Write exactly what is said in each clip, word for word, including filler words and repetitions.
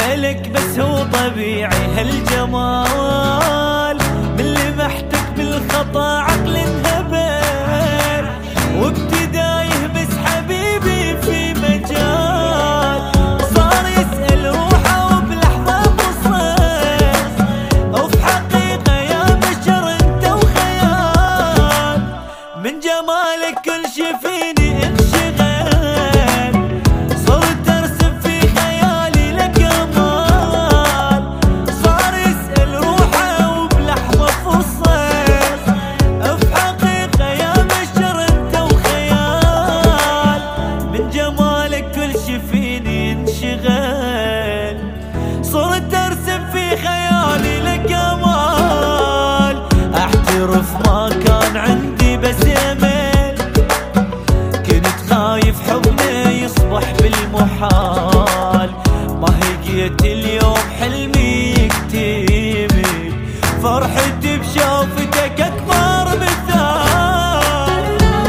إلك بس هو طبيعي هالجمال، من لمحتك بالخطا عقل انهبل، وابتدايه بس حبيبي في مجال صار يسأل روحه وبلحظة بصير، وفي حقيقة يا بشر انت وخيال، من جمالك كل شي فيني انشغل، صرت ارسم في خيالي لك امال، صار يسأل روحه وبلحظة فصل، في حقيقة يا بشر انت وخيال، من جمالك كل شي فيني انشغل، صرت ارسم في خيالي لك امال، احترف ما كان عندي بس امل، كنت خايف حبنا يصبح بالمحال، ما هجيت اليوم حلمي يكتمل، فرحتي بشوفتك اكبر مثال.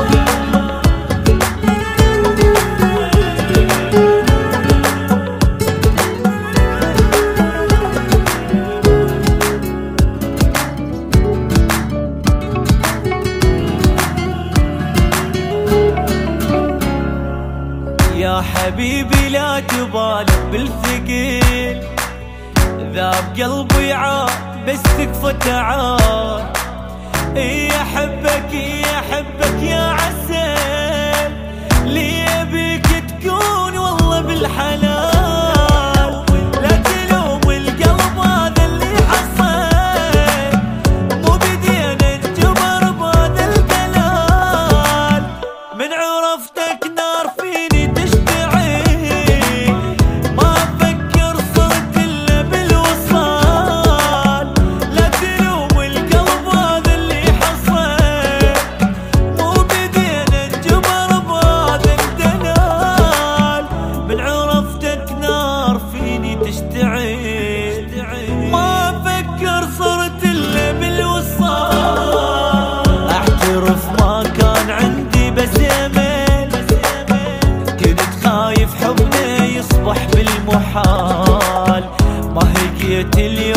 يا حبيبي لا تبالي بالثقيل، ذاب قلبي عاد بس تكفى تعال، اي احبك اي احبك يا عسل، لي بيك تكون والله بالحلال، لا تلوم القلب هذا اللي حصل، مو بدينا انجبر بهذا الدلال، من عرفتك نار فيني تشتعل، ما افكر صرت الا بالوصال، لا تلوم القلب هذا اللي حصل، مو بدينا انجبر بهذا الدلال، من عرفتك نار فيني تشتعل، ما افكر صرت الا بالوصال، احترف ما كان عندي بس امل، كنت خايف حبنا يصبح بالمحال، ما هجيت اليوم